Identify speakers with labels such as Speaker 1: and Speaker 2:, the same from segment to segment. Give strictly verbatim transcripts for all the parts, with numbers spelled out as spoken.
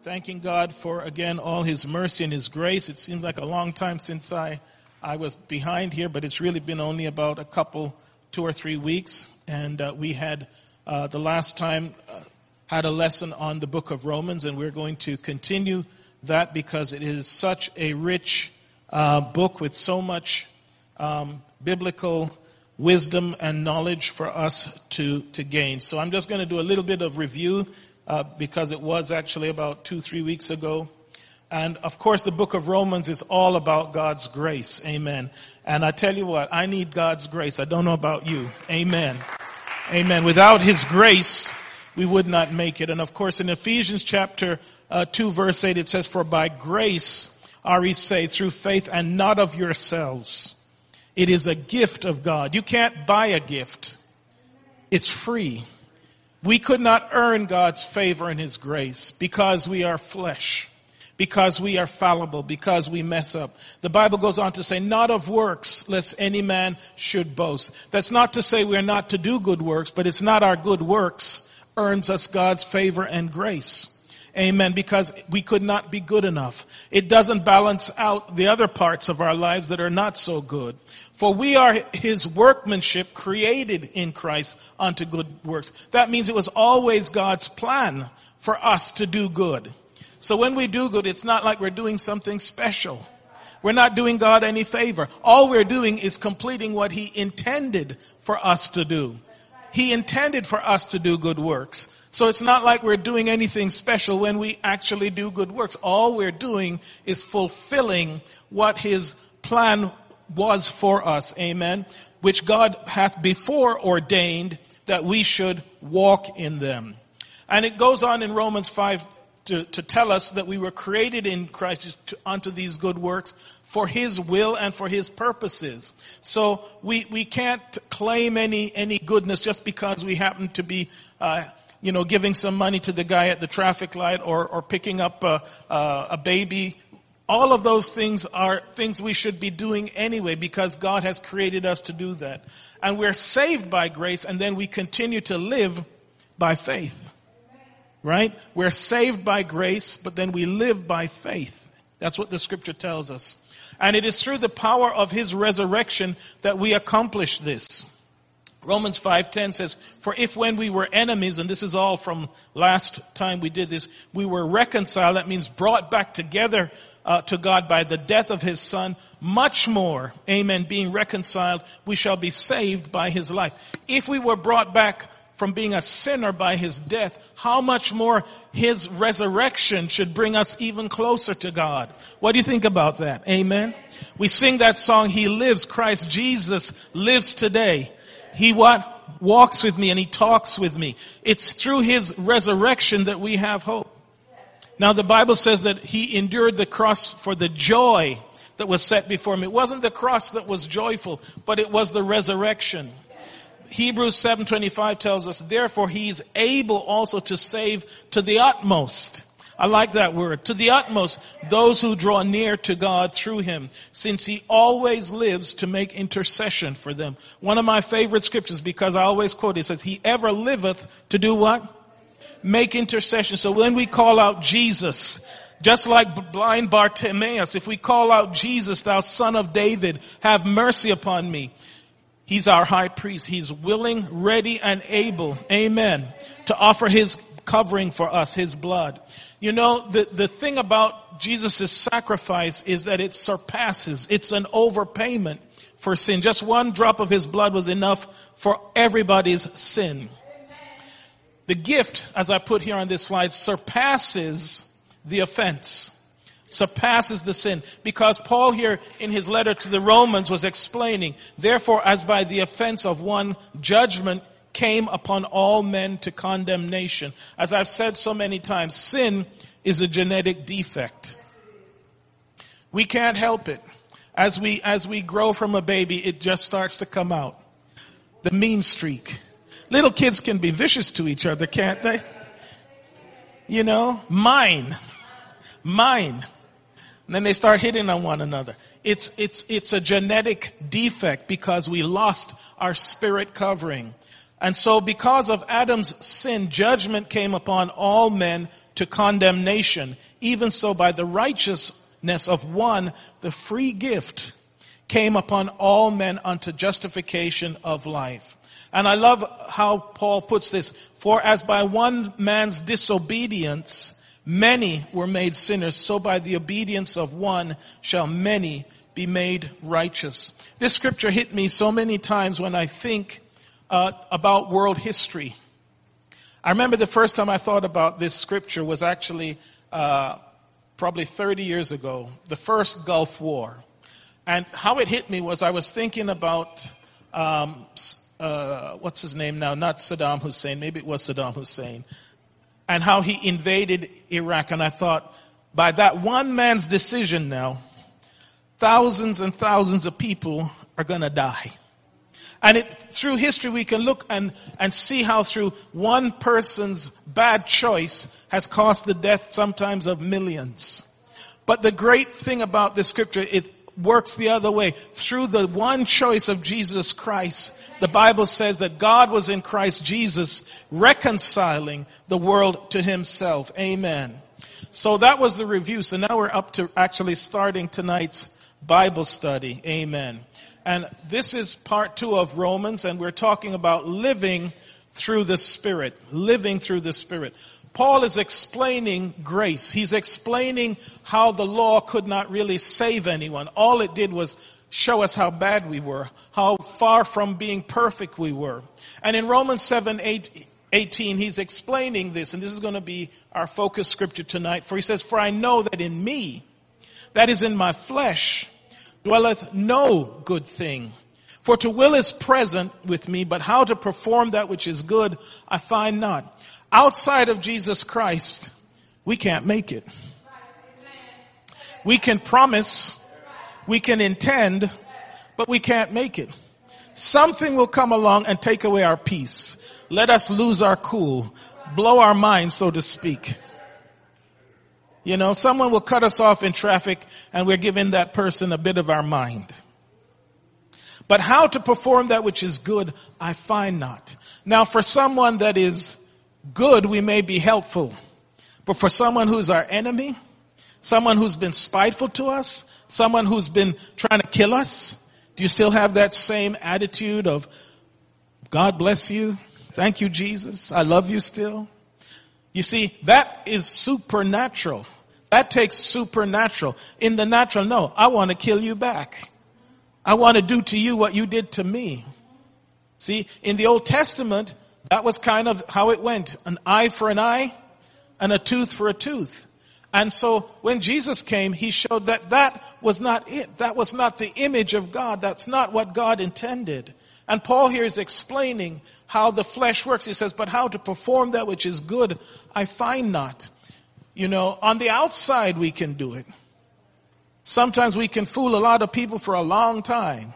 Speaker 1: thanking God for, again, all His mercy and His grace. It seems like a long time since I, I was behind here, but it's really been only about a couple, two or three weeks. And uh, we had, uh, the last time, uh, had a lesson on the book of Romans, and we're going to continue that because it is such a rich uh, book with so much um, biblical wisdom and knowledge for us to, to gain. So I'm just going to do a little bit of review uh, because it was actually about two, three weeks ago. And of course, the book of Romans is all about God's grace. Amen. And I tell you what, I need God's grace. I don't know about you. Amen. Amen. Without His grace, we would not make it. And of course, in Ephesians chapter uh, two, verse eight, it says, "For by grace are ye saved through faith, and not of yourselves. It is a gift of God." You can't buy a gift. It's free. We could not earn God's favor and His grace because we are flesh, because we are fallible, because we mess up. The Bible goes on to say, "Not of works, lest any man should boast." That's not to say we're not to do good works, but it's not our good works earns us God's favor and grace. Amen. Because we could not be good enough. It doesn't balance out the other parts of our lives that are not so good. For we are His workmanship, created in Christ unto good works. That means it was always God's plan for us to do good. So when we do good, it's not like we're doing something special. We're not doing God any favor. All we're doing is completing what He intended for us to do. He intended for us to do good works. So it's not like we're doing anything special when we actually do good works. All we're doing is fulfilling what His plan was for us. Amen. Which God hath before ordained that we should walk in them. And it goes on in Romans five to, to tell us that we were created in Christ to, unto these good works for His will and for His purposes. So we, we can't claim any, any goodness just because we happen to be, uh, you know, giving some money to the guy at the traffic light or, or picking up a, a, a baby. All of those things are things we should be doing anyway because God has created us to do that. And we're saved by grace, and then we continue to live by faith. Right? We're saved by grace, but then we live by faith. That's what the scripture tells us. And it is through the power of His resurrection that we accomplish this. Romans five ten says, "For if when we were enemies," and this is all from last time we did this, "we were reconciled," that means brought back together uh, to God by the death of His Son, much more, amen, being reconciled, we shall be saved by His life. If we were brought back from being a sinner by His death, how much more His resurrection should bring us even closer to God. What do you think about that? Amen. We sing that song, "He lives," Christ Jesus lives today. He what? Walks with me and He talks with me. It's through His resurrection that we have hope. Now the Bible says that He endured the cross for the joy that was set before Him. It wasn't the cross that was joyful, but it was the resurrection. Hebrews seven twenty-five tells us, "Therefore He is able also to save to the utmost." I like that word. "To the utmost, those who draw near to God through Him, since He always lives to make intercession for them." One of my favorite scriptures, because I always quote it, says, "He ever liveth to do what? Make intercession." So when we call out Jesus, just like blind Bartimaeus, if we call out Jesus, "Thou Son of David, have mercy upon me." He's our high priest. He's willing, ready, and able, amen, to offer His covering for us, His blood. You know, the, the thing about Jesus' sacrifice is that it surpasses. It's an overpayment for sin. Just one drop of His blood was enough for everybody's sin. The gift, as I put here on this slide, surpasses the offense. Surpasses the sin. Because Paul here in his letter to the Romans was explaining, "Therefore, as by the offense of one, judgment came upon all men to condemnation." As I've said so many times, sin is a genetic defect. We can't help it. As we, as we grow from a baby, it just starts to come out. The mean streak. Little kids can be vicious to each other, can't they? You know, mine. Mine. And then they start hitting on one another. It's, it's, it's a genetic defect because we lost our spirit covering. And so because of Adam's sin, judgment came upon all men to condemnation. Even so, by the righteousness of one, the free gift came upon all men unto justification of life. And I love how Paul puts this. For as by one man's disobedience many were made sinners, so by the obedience of one shall many be made righteous. This scripture hit me so many times when I think uh, about world history. I remember the first time I thought about this scripture was actually uh, probably thirty years ago, the first Gulf War. And how it hit me was I was thinking about, um, uh, what's his name now? Not Saddam Hussein. Maybe it was Saddam Hussein. And how he invaded Iraq. And I thought, by that one man's decision now, thousands and thousands of people are going to die. And it, through history, we can look and, and see how through one person's bad choice has caused the death sometimes of millions. But the great thing about this scripture, it works the other way. Through the one choice of Jesus Christ, the Bible says that God was in Christ Jesus reconciling the world to himself. Amen. So that was the review. So now we're up to actually starting tonight's Bible study. Amen. And this is part two of Romans, and we're talking about living through the Spirit. Living through the Spirit. Paul is explaining grace. He's explaining how the law could not really save anyone. All it did was show us how bad we were, how far from being perfect we were. And in Romans seven, eight, eighteen, he's explaining this, and this is going to be our focus scripture tonight. For he says, for I know that in me, that is in my flesh, dwelleth no good thing. For to will is present with me, but how to perform that which is good, I find not. Outside of Jesus Christ, we can't make it. We can promise, we can intend, but we can't make it. Something will come along and take away our peace. Let us lose our cool, blow our minds, so to speak. You know, someone will cut us off in traffic and we're giving that person a bit of our mind. But how to perform that which is good, I find not. Now, for someone that is good, we may be helpful. But for someone who's our enemy, someone who's been spiteful to us, someone who's been trying to kill us, do you still have that same attitude of, God bless you, thank you, Jesus, I love you still? You see, that is supernatural. That takes supernatural. In the natural, no, I want to kill you back. I want to do to you what you did to me. See, in the Old Testament, that was kind of how it went. An eye for an eye and a tooth for a tooth. And so when Jesus came, he showed that that was not it. That was not the image of God. That's not what God intended. And Paul here is explaining how the flesh works. He says, but how to perform that which is good, I find not. You know, on the outside we can do it. Sometimes we can fool a lot of people for a long time.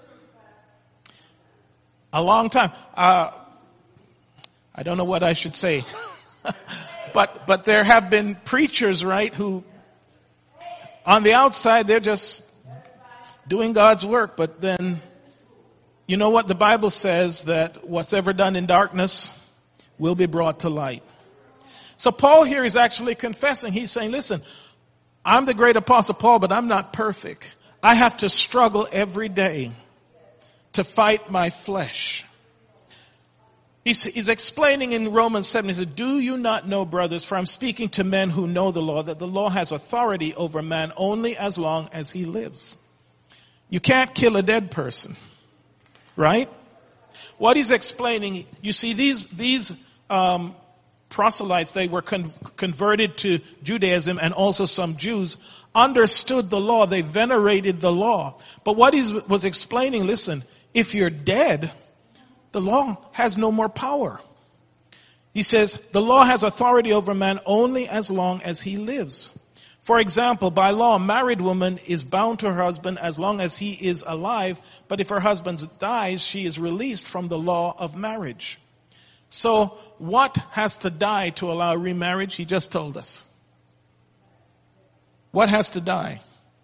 Speaker 1: A long time. Uh, I don't know what I should say. but but there have been preachers, right, who on the outside they're just doing God's work. But then, you know what? The Bible says that what's ever done in darkness will be brought to light. So Paul here is actually confessing. He's saying, listen, I'm the great apostle Paul, but I'm not perfect. I have to struggle every day to fight my flesh. He's, he's explaining in Romans seven, he said, do you not know, brothers, for I'm speaking to men who know the law, that the law has authority over man only as long as he lives. You can't kill a dead person, right? What he's explaining, you see, these, these, um, proselytes, they were con- converted to Judaism, and also some Jews understood the law. They venerated the law. But what he was explaining, listen, if you're dead, the law has no more power. He says, the law has authority over man only as long as he lives. For example, by law, a married woman is bound to her husband as long as he is alive, but if her husband dies, she is released from the law of marriage. So, what has to die to allow remarriage? He just told us. What has to die?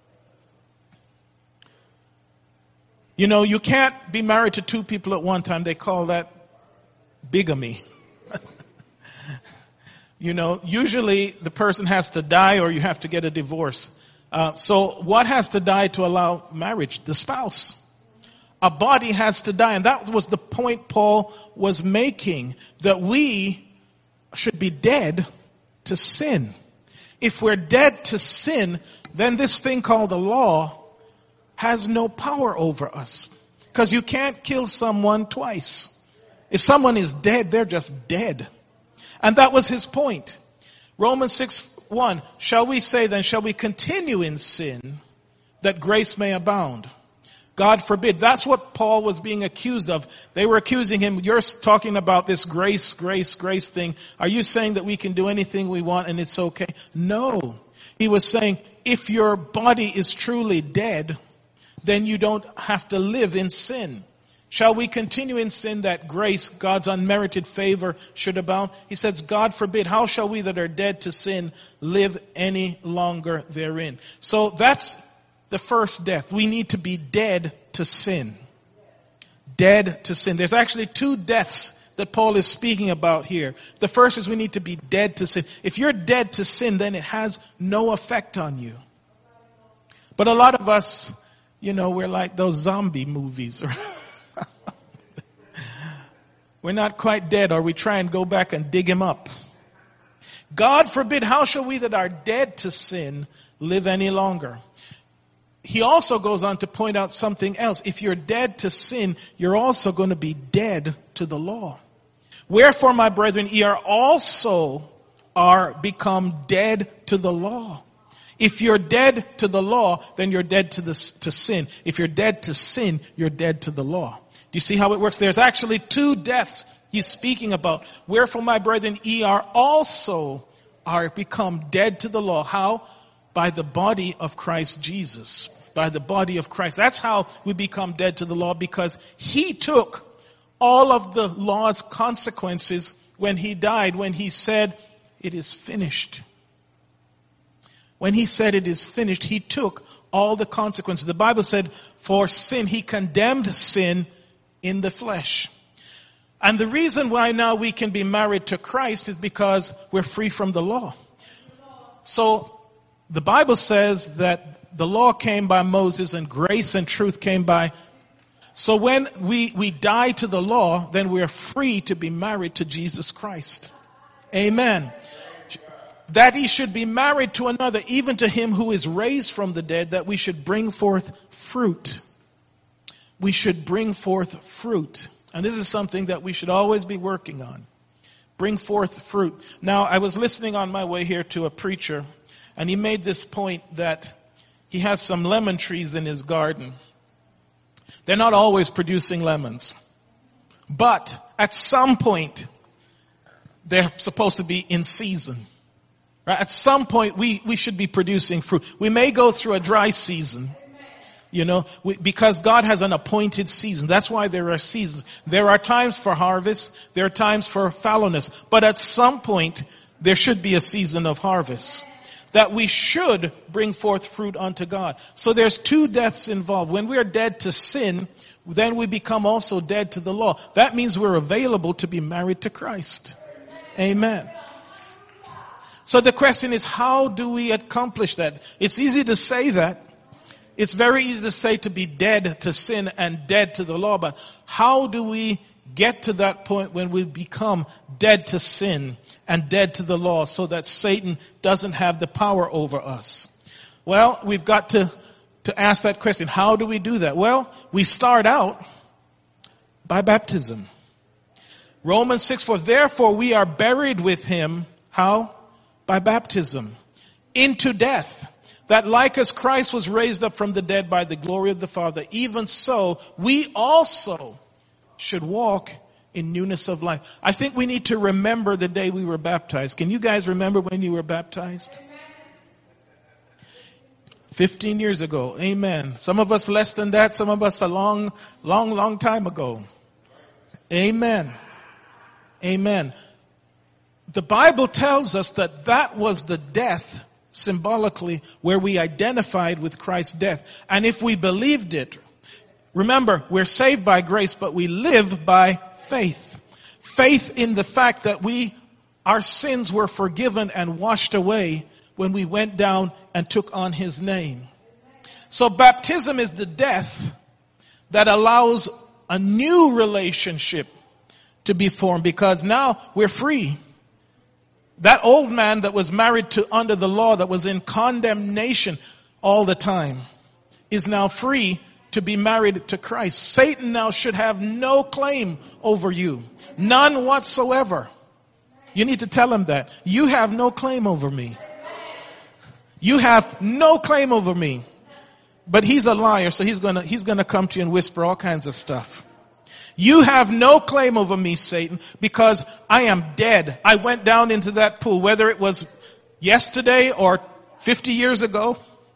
Speaker 1: You know, you can't be married to two people at one time. They call that bigamy. You know, usually the person has to die or you have to get a divorce. Uh, so what has to die to allow marriage? The spouse. A body has to die. And that was the point Paul was making, that we should be dead to sin. If we're dead to sin, then this thing called the law has no power over us. Because you can't kill someone twice. If someone is dead, they're just dead. And that was his point. Romans six one, shall we say then, shall we continue in sin that grace may abound? God forbid. That's what Paul was being accused of. They were accusing him, you're talking about this grace, grace, grace thing. Are you saying that we can do anything we want and it's okay? No. He was saying, if your body is truly dead, then you don't have to live in sin. Shall we continue in sin that grace, God's unmerited favor, should abound? He says, God forbid. How shall we that are dead to sin live any longer therein? So that's the first death. We need to be dead to sin. Dead to sin. There's actually two deaths that Paul is speaking about here. The first is we need to be dead to sin. If you're dead to sin, then it has no effect on you. But a lot of us, you know, we're like those zombie movies. We're not quite dead, or we try and go back and dig him up. God forbid, how shall we that are dead to sin live any longer? He also goes on to point out something else. If you're dead to sin, you're also going to be dead to the law. Wherefore, my brethren, ye are also are become dead to the law. If you're dead to the law, then you're dead to the, to sin. If you're dead to sin, you're dead to the law. Do you see how it works? There's actually two deaths he's speaking about. Wherefore, my brethren, ye are also are become dead to the law. How? By the body of Christ Jesus. By the body of Christ. That's how we become dead to the law, because he took all of the law's consequences when he died, when he said, it is finished. When he said it is finished, he took all the consequences. The Bible said, for sin, he condemned sin in the flesh. And the reason why now we can be married to Christ is because we're free from the law. So the Bible says that the law came by Moses and grace and truth came by. So when we, we die to the law, then we're free to be married to Jesus Christ. Amen. That he should be married to another, even to him who is raised from the dead, that we should bring forth fruit. We should bring forth fruit. And this is something that we should always be working on. Bring forth fruit. Now, I was listening on my way here to a preacher, and he made this point that he has some lemon trees in his garden. They're not always producing lemons. But at some point, they're supposed to be in season. Right? At some point, we, we should be producing fruit. We may go through a dry season. You know, we, because God has an appointed season. That's why there are seasons. There are times for harvest. There are times for fallowness. But at some point, there should be a season of harvest. That we should bring forth fruit unto God. So there's two deaths involved. When we are dead to sin, then we become also dead to the law. That means we're available to be married to Christ. Amen. So the question is, how do we accomplish that? It's easy to say that. It's very easy to say to be dead to sin and dead to the law, but how do we get to that point when we become dead to sin and dead to the law so that Satan doesn't have the power over us? Well, we've got to, to ask that question. How do we do that? Well, we start out by baptism. Romans six four, therefore we are buried with him. How? By baptism. Into death. That like as Christ was raised up from the dead by the glory of the Father, even so we also should walk in newness of life. I think we need to remember the day we were baptized. Can you guys remember when you were baptized? Fifteen years ago. Amen. Some of us less than that. Some of us a long, long, long time ago. Amen. Amen. The Bible tells us that that was the death, symbolically, where we identified with Christ's death. And if we believed it, remember, we're saved by grace, but we live by faith. Faith in the fact that we Our sins were forgiven and washed away when we went down and took on his name. So baptism is the death that allows a new relationship to be formed, because now we're free. That old man that was married to under the law, that was in condemnation all the time, is now free to be married to Christ. Satan now should have no claim over you. None whatsoever. You need to tell him that. You have no claim over me. You have no claim over me. But he's a liar, so he's gonna, he's gonna come to you and whisper all kinds of stuff. You have no claim over me, Satan, because I am dead. I went down into that pool, whether it was yesterday or fifty years ago.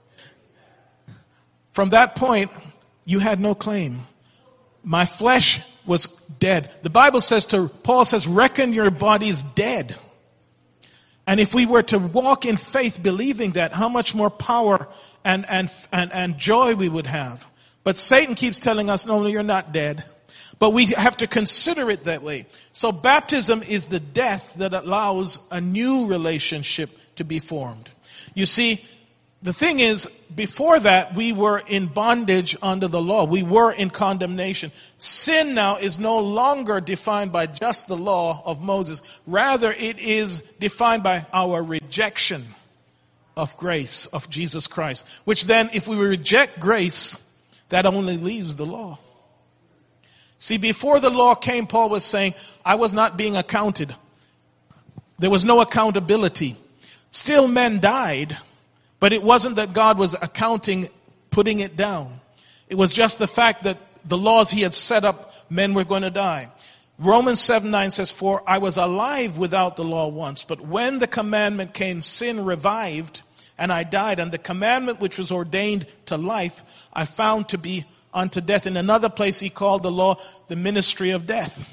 Speaker 1: From that point, you had no claim. My flesh was dead. The Bible says to, Paul says, reckon your bodies dead. And if we were to walk in faith believing that, how much more power and, and, and, and joy we would have. But Satan keeps telling us, no, no, you're not dead. But we have to consider it that way. So baptism is the death that allows a new relationship to be formed. You see, the thing is, before that, we were in bondage under the law. We were in condemnation. Sin now is no longer defined by just the law of Moses. Rather, it is defined by our rejection of grace, of Jesus Christ. Which then, if we reject grace, that only leaves the law. See, before the law came, Paul was saying, I was not being accounted. There was no accountability. Still, men died, but it wasn't that God was accounting, putting it down. It was just the fact that the laws he had set up, men were going to die. Romans seven nine says, for I was alive without the law once, but when the commandment came, sin revived, and I died. And the commandment which was ordained to life, I found to be unto death. In another place, he called the law the ministry of death,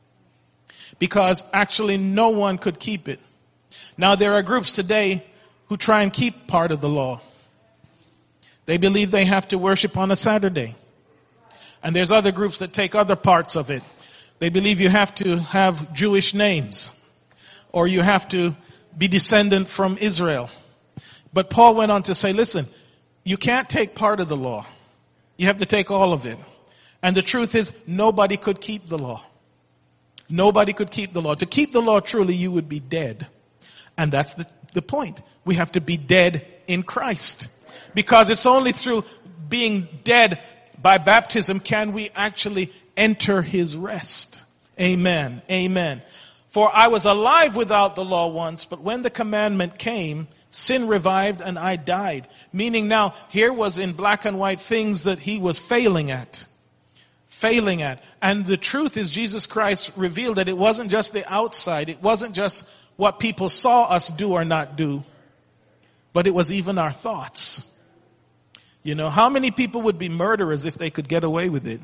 Speaker 1: because actually no one could keep it. Now, there are groups today who try and keep part of the law. They believe they have to worship on a Saturday. And there's other groups that take other parts of it. They believe you have to have Jewish names, or you have to be descendant from Israel. But Paul went on to say, listen, you can't take part of the law. You have to take all of it. And the truth is, nobody could keep the law. Nobody could keep the law. To keep the law truly, you would be dead. And that's the, the point. We have to be dead in Christ. Because it's only through being dead by baptism can we actually enter his rest. Amen. Amen. For I was alive without the law once, but when the commandment came, sin revived and I died. Meaning now, here was in black and white things that he was failing at. Failing at. And the truth is, Jesus Christ revealed that it wasn't just the outside. It wasn't just what people saw us do or not do. But it was even our thoughts. You know, how many people would be murderers if they could get away with it?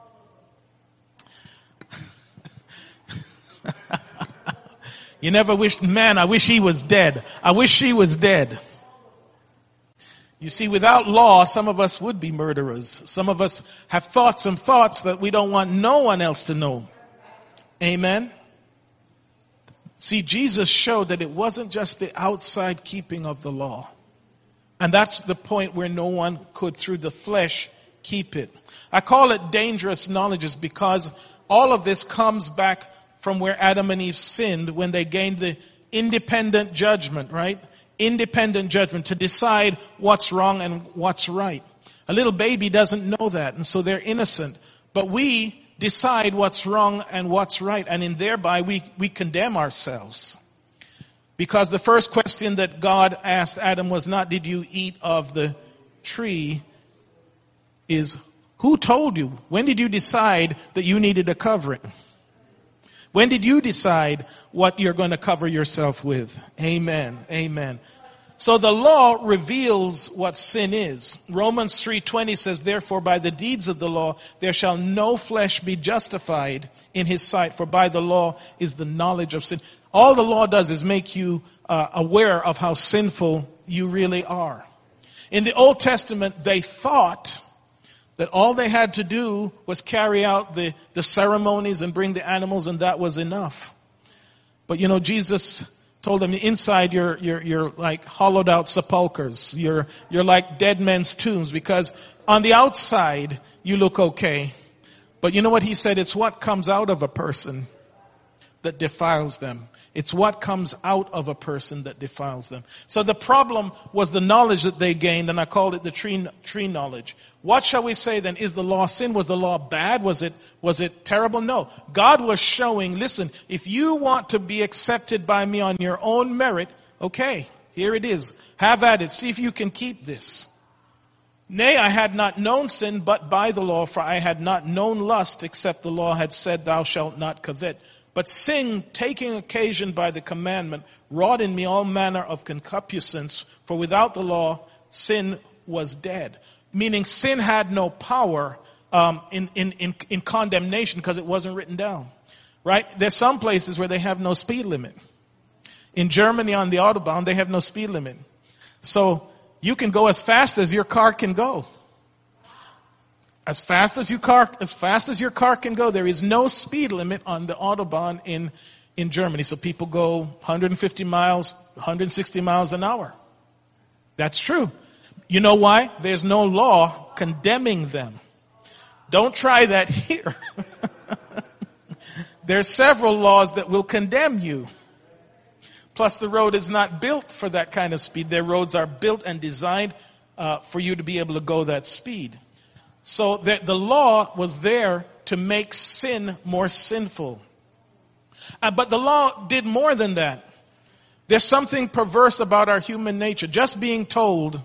Speaker 1: You never wished, man, I wish he was dead. I wish she was dead. You see, without law, some of us would be murderers. Some of us have thought some thoughts that we don't want no one else to know. Amen? See, Jesus showed that it wasn't just the outside keeping of the law. And that's the point where no one could, through the flesh, keep it. I call it dangerous knowledge is because all of this comes back from where Adam and Eve sinned when they gained the independent judgment, right? Independent judgment to decide what's wrong and what's right. A little baby doesn't know that, and so they're innocent. But we decide what's wrong and what's right, and in thereby we, we condemn ourselves. Because the first question that God asked Adam was not, did you eat of the tree? Is, who told you? When did you decide that you needed a covering? When did you decide what you're going to cover yourself with? Amen. Amen. So the law reveals what sin is. Romans three twenty says, therefore by the deeds of the law there shall no flesh be justified in his sight, for by the law is the knowledge of sin. All the law does is make you uh, aware of how sinful you really are. In the Old Testament, they thought that all they had to do was carry out the, the ceremonies and bring the animals, and that was enough. But you know, Jesus told them, inside you're, you're, you're like hollowed out sepulchres. You're, you're like dead men's tombs, because on the outside you look okay. But you know what he said? It's what comes out of a person that defiles them. It's what comes out of a person that defiles them. So the problem was the knowledge that they gained, and I called it the tree, tree knowledge. What shall we say then? Is the law sin? Was the law bad? Was it, was it terrible? No. God was showing, listen, if you want to be accepted by me on your own merit, okay, here it is. Have at it. See if you can keep this. Nay, I had not known sin but by the law, for I had not known lust except the law had said, thou shalt not covet. But sin, taking occasion by the commandment, wrought in me all manner of concupiscence, for without the law, sin was dead. Meaning sin had no power um, in, in, in, in condemnation because it wasn't written down. Right? There's some places where they have no speed limit. In Germany on the Autobahn, they have no speed limit. So you can go as fast as your car can go. As fast as your car, as fast as your car can go. There is no speed limit on the Autobahn in, in Germany. So people go one hundred fifty miles, one hundred sixty miles an hour. That's true. You know why? There's no law condemning them. Don't try that here. There's several laws that will condemn you. Plus the road is not built for that kind of speed. Their roads are built and designed uh, for you to be able to go that speed. So the, the law was there to make sin more sinful. Uh, but the law did more than that. There's something perverse about our human nature. Just being told,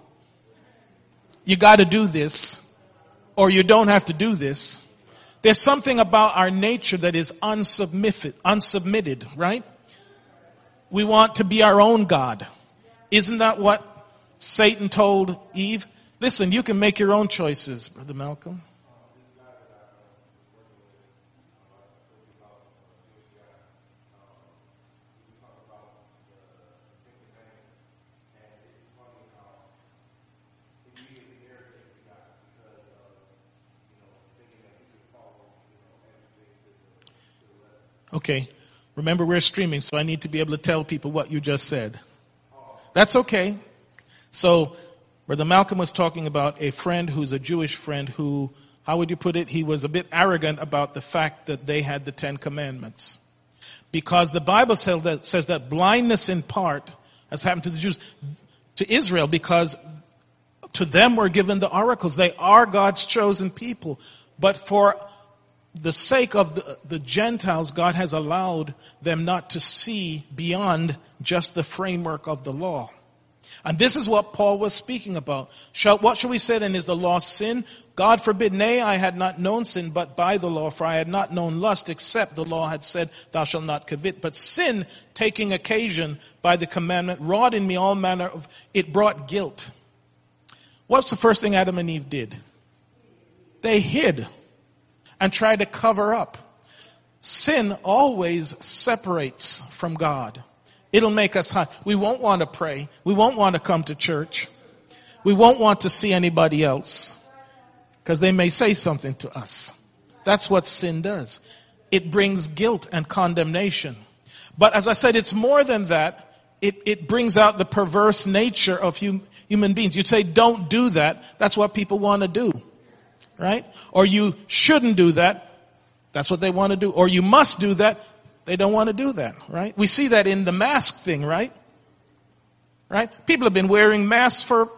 Speaker 1: you got to do this, or you don't have to do this. There's something about our nature that is unsubmitted, unsubmitted, right? We want to be our own God. Isn't that what Satan told Eve? Listen, you can make your own choices, Brother Malcolm. Okay. Remember, we're streaming, so I need to be able to tell people what you just said. That's okay. So, Brother Malcolm was talking about a friend who's a Jewish friend who, how would you put it? He was a bit arrogant about the fact that they had the Ten Commandments. Because the Bible says that, says that blindness in part has happened to the Jews, to Israel, because to them were given the oracles. They are God's chosen people. But for the sake of the, the Gentiles, God has allowed them not to see beyond just the framework of the law. And this is what Paul was speaking about. Shall, what shall we say then? Is the law sin? God forbid. Nay, I had not known sin but by the law, for I had not known lust except the law had said, thou shalt not covet. But sin, taking occasion by the commandment, wrought in me all manner of, it brought guilt. What's the first thing Adam and Eve did? They hid and tried to cover up. Sin always separates from God. It'll make us hide. We won't want to pray. We won't want to come to church. We won't want to see anybody else because they may say something to us. That's what sin does. It brings guilt and condemnation. But as I said, it's more than that. It, it brings out the perverse nature of hum, human beings. You say, don't do that. That's what people want to do. Right? Or you shouldn't do that. That's what they want to do. Or you must do that. They don't want to do that, right? We see that in the mask thing, right? Right? People have been wearing masks for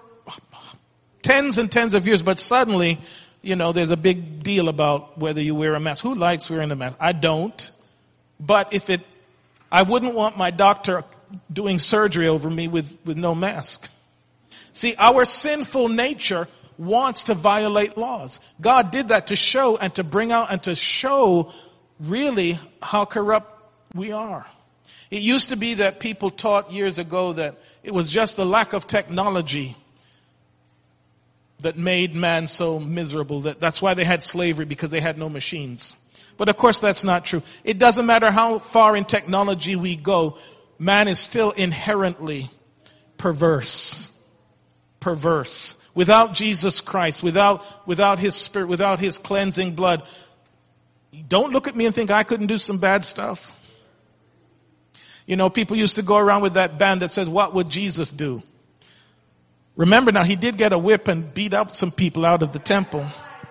Speaker 1: tens and tens of years, but suddenly, you know, there's a big deal about whether you wear a mask. Who likes wearing a mask? I don't. But if it, I wouldn't want my doctor doing surgery over me with, with no mask. See, our sinful nature wants to violate laws. God did that to show and to bring out and to show really how corrupt we are. It used to be that people taught years ago that it was just the lack of technology that made man so miserable. That that's why they had slavery, because they had no machines. But of course that's not true. It doesn't matter how far in technology we go, man is still inherently perverse. Perverse. Without Jesus Christ, without, without His Spirit, without His cleansing blood, don't look at me and think I couldn't do some bad stuff. You know, people used to go around with that band that says, what would Jesus do? Remember now, he did get a whip and beat up some people out of the temple.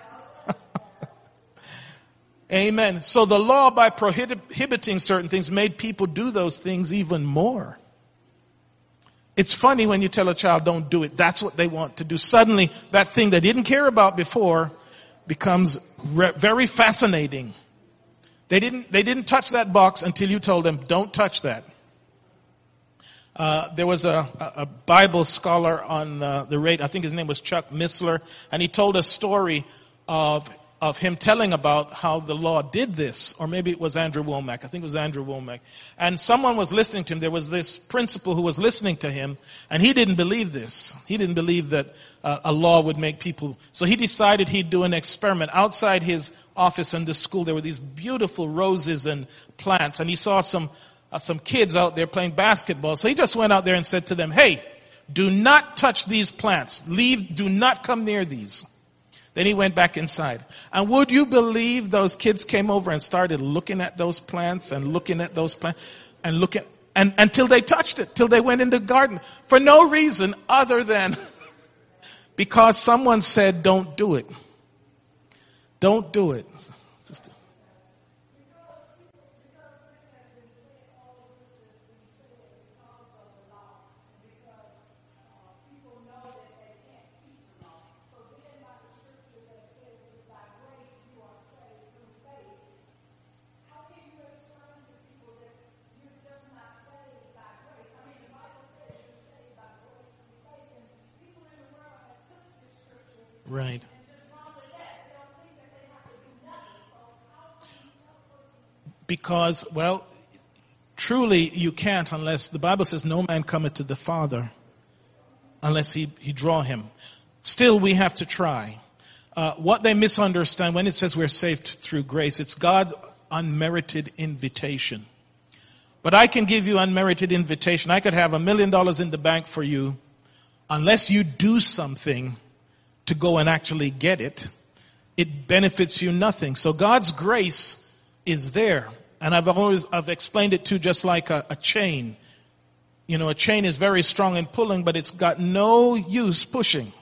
Speaker 1: Amen. So the law, by prohibiting certain things, made people do those things even more. It's funny when you tell a child, don't do it. That's what they want to do. Suddenly, that thing they didn't care about before becomes re- very fascinating. They didn't, they didn't touch that box until you told them, don't touch that. Uh, there was a, a Bible scholar on uh, the radio, I think his name was Chuck Missler, and he told a story of of him telling about how the law did this, or maybe it was Andrew Womack. I think it was Andrew Womack. And someone was listening to him. There was this principal who was listening to him, and he didn't believe this. He didn't believe that uh, a law would make people. So he decided he'd do an experiment. Outside his office in the school, there were these beautiful roses and plants, and he saw some uh, some kids out there playing basketball. So he just went out there and said to them, hey, do not touch these plants. Leave, do not come near these. Then he went back inside. And would you believe those kids came over and started looking at those plants and looking at those plants and looking, and until they touched it, till they went in the garden for no reason other than because someone said, don't do it. Don't do it. Sister. Right. Because, well, truly you can't unless, the Bible says, no man cometh to the Father unless he, he draw him. Still, we have to try. Uh, what they misunderstand when it says we're saved through grace, it's God's unmerited invitation. But I can give you unmerited invitation. I could have a million dollars in the bank for you. Unless you do something to go and actually get it, it benefits you nothing. So God's grace is there. And I've always, I've explained it too, just like a, a chain. You know, a chain is very strong in pulling, but it's got no use pushing.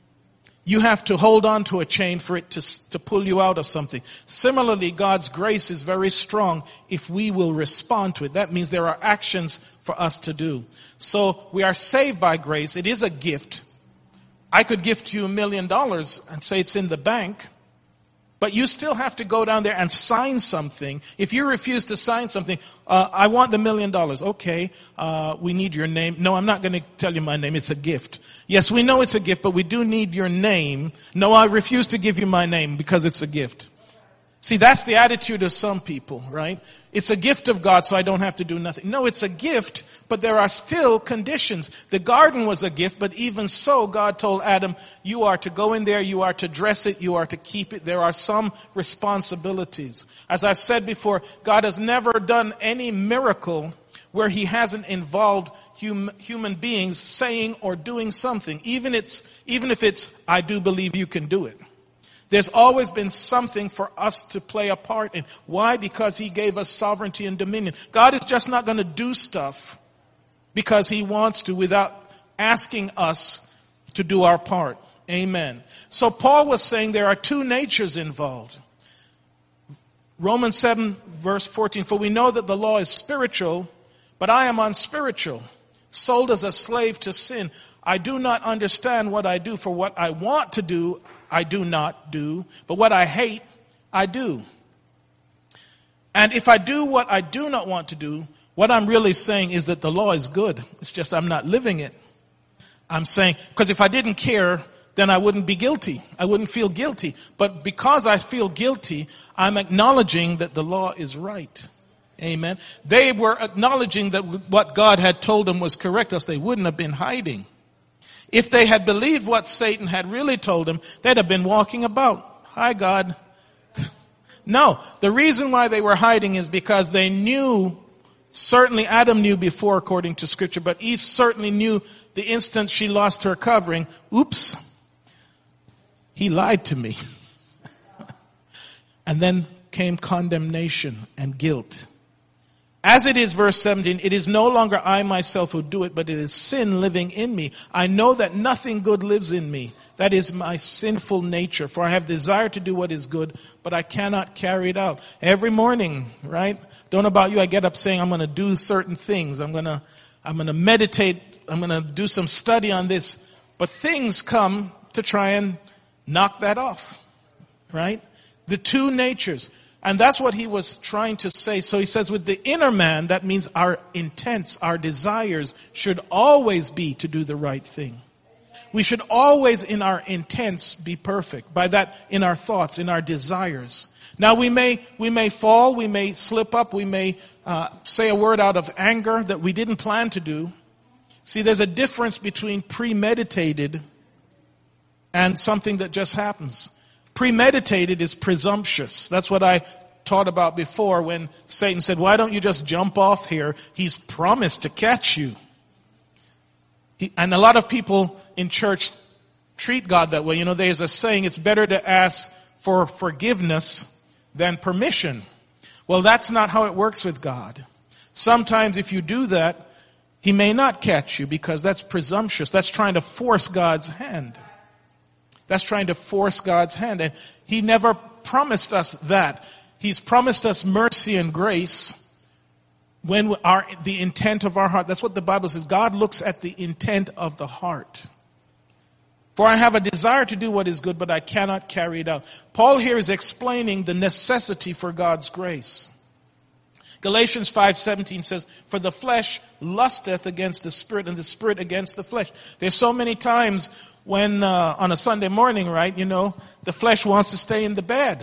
Speaker 1: You have to hold on to a chain for it to, to pull you out of something. Similarly, God's grace is very strong if we will respond to it. That means there are actions for us to do. So we are saved by grace. It is a gift. I could gift you a million dollars and say it's in the bank, but you still have to go down there and sign something. If you refuse to sign something, uh, I want the million dollars. Okay, uh, we need your name. No, I'm not going to tell you my name. It's a gift. Yes, we know it's a gift, but we do need your name. No, I refuse to give you my name because it's a gift. See, that's the attitude of some people, right? It's a gift of God, so I don't have to do nothing. No, it's a gift, but there are still conditions. The garden was a gift, but even so, God told Adam, you are to go in there, you are to dress it, you are to keep it. There are some responsibilities. As I've said before, God has never done any miracle where he hasn't involved hum, human beings saying or doing something. Even it's, even if it's, I do believe you can do it. There's always been something for us to play a part in. Why? Because he gave us sovereignty and dominion. God is just not going to do stuff because he wants to without asking us to do our part. Amen. So Paul was saying there are two natures involved. Romans seven verse fourteen, for we know that the law is spiritual, but I am unspiritual, sold as a slave to sin. I do not understand what I do, for what I want to do, I do not do, but what I hate, I do. And if I do what I do not want to do, what I'm really saying is that the law is good. It's just I'm not living it. I'm saying, because if I didn't care, then I wouldn't be guilty. I wouldn't feel guilty. But because I feel guilty, I'm acknowledging that the law is right. Amen. They were acknowledging that what God had told them was correct, else they wouldn't have been hiding. If they had believed what Satan had really told them, they'd have been walking about. Hi, God. No, the reason why they were hiding is because they knew, certainly Adam knew before according to Scripture, but Eve certainly knew the instant she lost her covering. Oops, he lied to me. And then came condemnation and guilt. As it is, verse seventeen, it is no longer I myself who do it, but it is sin living in me. I know that nothing good lives in me. That is my sinful nature. For I have desire to do what is good, but I cannot carry it out. Every morning, right? Don't know about you, I get up saying I'm going to do certain things. I'm going to, I'm going to meditate. I'm going to do some study on this. But things come to try and knock that off, right? The two natures. And that's what he was trying to say. So he says with the inner man, that means our intents, our desires should always be to do the right thing. We should always in our intents be perfect. By that, in our thoughts, in our desires. Now we may, we may fall, we may slip up, we may uh, say a word out of anger that we didn't plan to do. See, there's a difference between premeditated and something that just happens. Premeditated is presumptuous. That's what I taught about before when Satan said, why don't you just jump off here? He's promised to catch you. He, and a lot of people in church treat God that way. You know, there's a saying, it's better to ask for forgiveness than permission. Well, that's not how it works with God. Sometimes if you do that, he may not catch you because that's presumptuous. That's trying to force God's hand. That's trying to force God's hand. And he never promised us that. He's promised us mercy and grace when our, the intent of our heart. That's what the Bible says. God looks at the intent of the heart. For I have a desire to do what is good, but I cannot carry it out. Paul here is explaining the necessity for God's grace. Galatians five seventeen says, for the flesh lusteth against the spirit, and the spirit against the flesh. There's so many times when uh, on a Sunday morning, right, you know, the flesh wants to stay in the bed.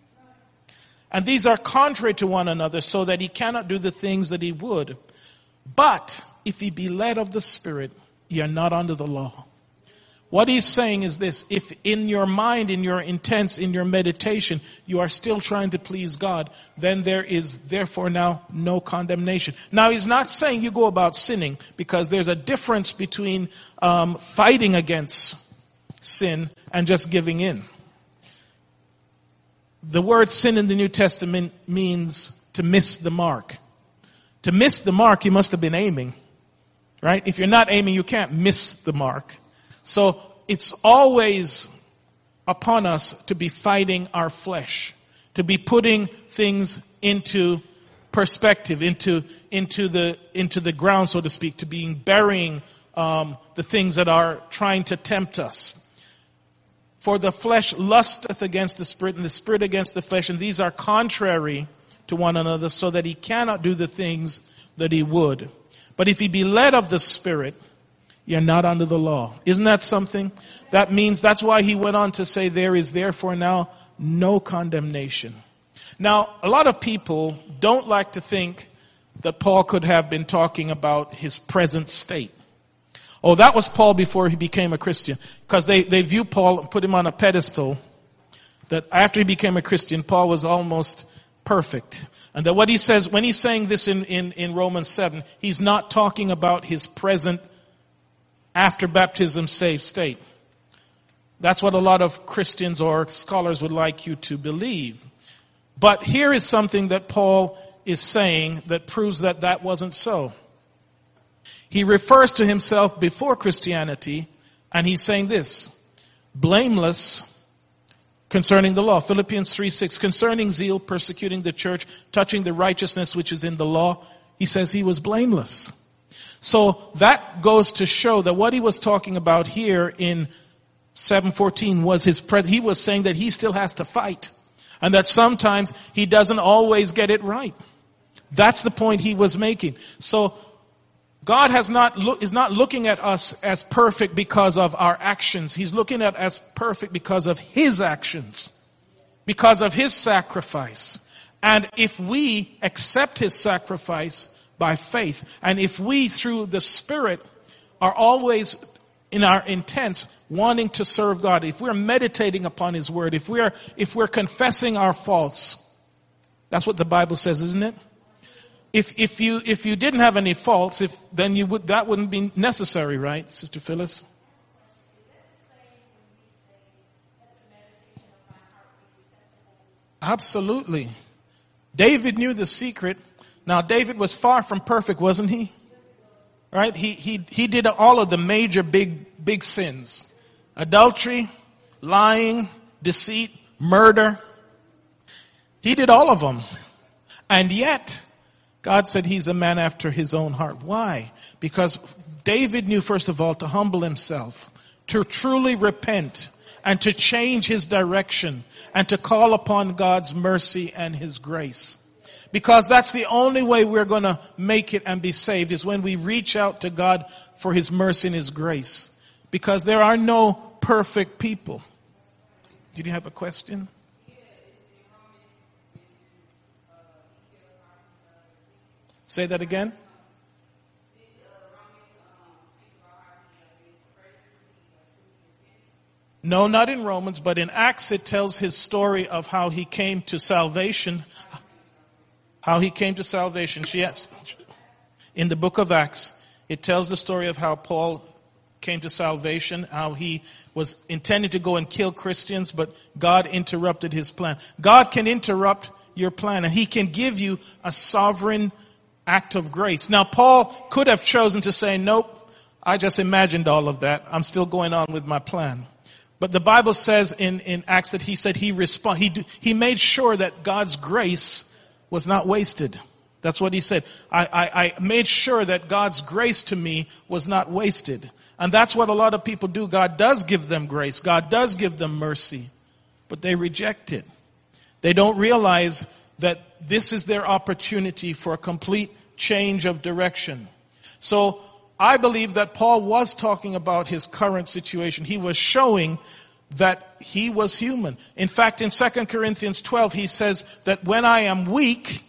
Speaker 1: And these are contrary to one another, so that he cannot do the things that he would. But if he be led of the Spirit, ye are not under the law. What he's saying is this: if in your mind, in your intents, in your meditation, you are still trying to please God, then there is therefore now no condemnation. Now he's not saying you go about sinning, because there's a difference between um, fighting against sin and just giving in. The word sin in the New Testament means to miss the mark. To miss the mark, you must have been aiming, right? If you're not aiming, you can't miss the mark. So it's always upon us to be fighting our flesh, to be putting things into perspective, into into the into the ground, so to speak, to being burying um, the things that are trying to tempt us. For the flesh lusteth against the spirit, and the spirit against the flesh, and these are contrary to one another, so that he cannot do the things that he would. But if he be led of the Spirit, you're not under the law. Isn't that something? That means, that's why he went on to say, there is therefore now no condemnation. Now, a lot of people don't like to think that Paul could have been talking about his present state. Oh, that was Paul before he became a Christian. Because they, they view Paul and put him on a pedestal, that after he became a Christian, Paul was almost perfect. And that what he says, when he's saying this in, in, in Romans seven, he's not talking about his present after baptism saved state. That's what a lot of Christians or scholars would like you to believe. But here is something that Paul is saying that proves that that wasn't so. He refers to himself before Christianity, and he's saying this: blameless concerning the law. Philippians three six, concerning zeal, persecuting the church, touching the righteousness which is in the law, he says he was blameless. So that goes to show that what he was talking about here in seven fourteen was his pre- he was saying that he still has to fight, and that sometimes he doesn't always get it right. That's the point he was making. So God has not look, is not looking at us as perfect because of our actions. He's looking at us perfect because of his actions, because of his sacrifice. And if we accept his sacrifice by faith, and if we through the Spirit are always in our intents wanting to serve God, if we're meditating upon his word, if we're if we're confessing our faults, that's what the Bible says, isn't it? If if you if you didn't have any faults, if then you would that wouldn't be necessary, right, Sister Phyllis? Absolutely. David knew the secret. Now, David was far from perfect, wasn't he? Right? He, he, he did all of the major big, big sins. Adultery, lying, deceit, murder. He did all of them. And yet, God said he's a man after his own heart. Why? Because David knew, first of all, to humble himself, to truly repent, and to change his direction, and to call upon God's mercy and his grace. Because that's the only way we're going to make it and be saved, is when we reach out to God for his mercy and his grace. Because there are no perfect people. Did you have a question? Say that again. No, not in Romans, but in Acts it tells his story of how he came to salvation. How he came to salvation. Yes. In the book of Acts, it tells the story of how Paul came to salvation, how he was intending to go and kill Christians, but God interrupted his plan. God can interrupt your plan, and he can give you a sovereign act of grace. Now, Paul could have chosen to say, nope, I just imagined all of that. I'm still going on with my plan. But the Bible says in, in Acts that he said he respond, he, he made sure that God's grace was not wasted. That's what he said. I, I, I made sure that God's grace to me was not wasted. And that's what a lot of people do. God does give them grace. God does give them mercy. But they reject it. They don't realize that this is their opportunity for a complete change of direction. So I believe that Paul was talking about his current situation. He was showing that he was human. In fact, in Second Corinthians twelve, he says that when I am weak,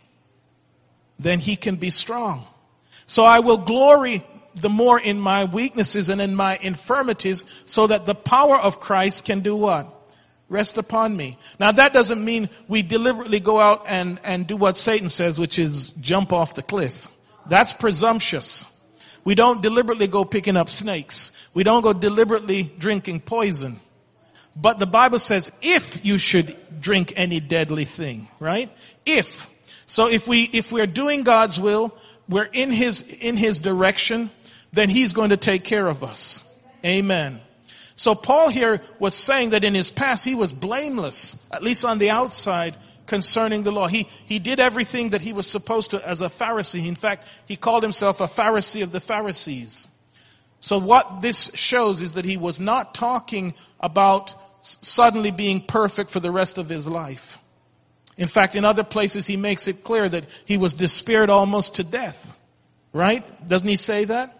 Speaker 1: then he can be strong. So I will glory the more in my weaknesses and in my infirmities, so that the power of Christ can do what? Rest upon me. Now that doesn't mean we deliberately go out and, and do what Satan says, which is jump off the cliff. That's presumptuous. We don't deliberately go picking up snakes. We don't go deliberately drinking poison. But the Bible says, if you should drink any deadly thing, right? If. So if we, if we're doing God's will, we're in his, in his direction, then he's going to take care of us. Amen. So Paul here was saying that in his past he was blameless, at least on the outside, concerning the law. He, he did everything that he was supposed to as a Pharisee. In fact, he called himself a Pharisee of the Pharisees. So what this shows is that he was not talking about suddenly being perfect for the rest of his life. In fact, in other places he makes it clear that he was despaired almost to death. Right? Doesn't he say that?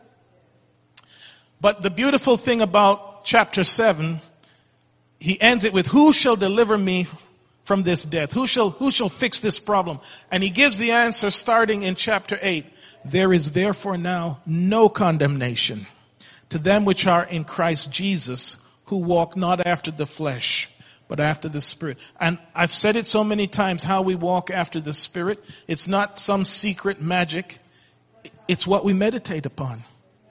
Speaker 1: But the beautiful thing about chapter seven, he ends it with, who shall deliver me from this death? Who shall, who shall fix this problem? And he gives the answer starting in chapter eight. There is therefore now no condemnation to them which are in Christ Jesus, who walk not after the flesh, but after the Spirit. And I've said it so many times, how we walk after the Spirit. It's not some secret magic. It's what we meditate upon.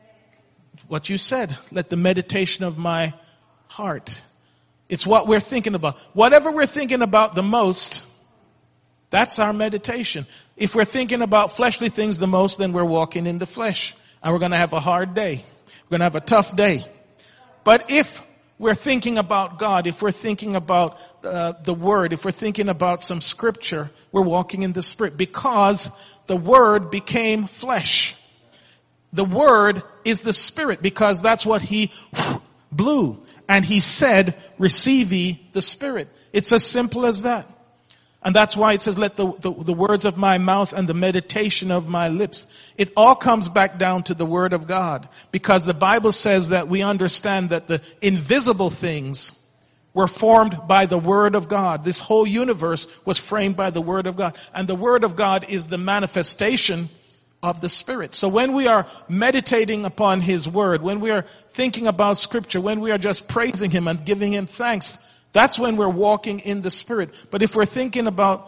Speaker 1: What you said, let the meditation of my heart. It's what we're thinking about. Whatever we're thinking about the most, that's our meditation. If we're thinking about fleshly things the most, then we're walking in the flesh. And we're going to have a hard day. We're going to have a tough day. But if we're thinking about God, if we're thinking about uh, the Word, if we're thinking about some scripture, we're walking in the Spirit. Because the Word became flesh. The Word is the Spirit, because that's what he blew. And he said, receive ye the Spirit. It's as simple as that. And that's why it says, let the, the, the words of my mouth and the meditation of my lips. It all comes back down to the Word of God. Because the Bible says that we understand that the invisible things were formed by the Word of God. This whole universe was framed by the Word of God. And the Word of God is the manifestation of the Spirit. So when we are meditating upon His Word, when we are thinking about Scripture, when we are just praising Him and giving Him thanks, that's when we're walking in the Spirit. But if we're thinking about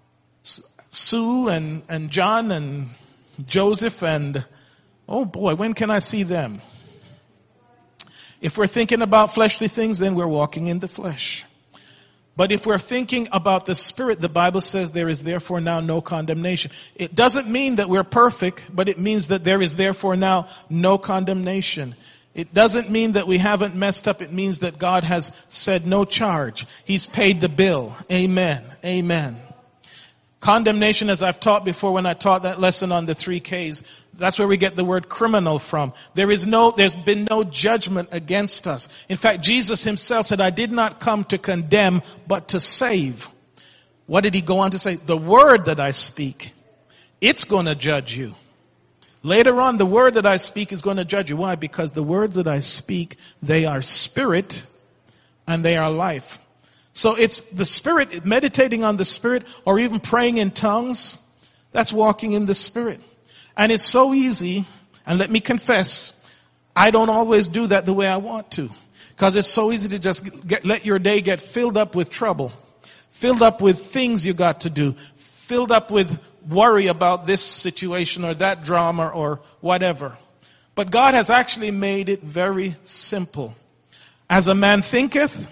Speaker 1: Sue and, and John and Joseph and, oh boy, when can I see them? If we're thinking about fleshly things, then we're walking in the flesh. But if we're thinking about the Spirit, the Bible says there is therefore now no condemnation. It doesn't mean that we're perfect, but it means that there is therefore now no condemnation. It doesn't mean that we haven't messed up. It means that God has said no charge. He's paid the bill. Amen. Amen. Condemnation, as I've taught before when I taught that lesson on the three Ks, that's where we get the word criminal from. There is no, there's been no judgment against us. In fact, Jesus himself said, I did not come to condemn, but to save. What did he go on to say? The word that I speak, it's going to judge you. Later on, the word that I speak is going to judge you. Why? Because the words that I speak, they are spirit and they are life. So it's the Spirit, meditating on the Spirit, or even praying in tongues. That's walking in the Spirit. And it's so easy, and let me confess, I don't always do that the way I want to. Because it's so easy to just get, let your day get filled up with trouble. Filled up with things you got to do. Filled up with worry about this situation or that drama or whatever. But God has actually made it very simple. As a man thinketh,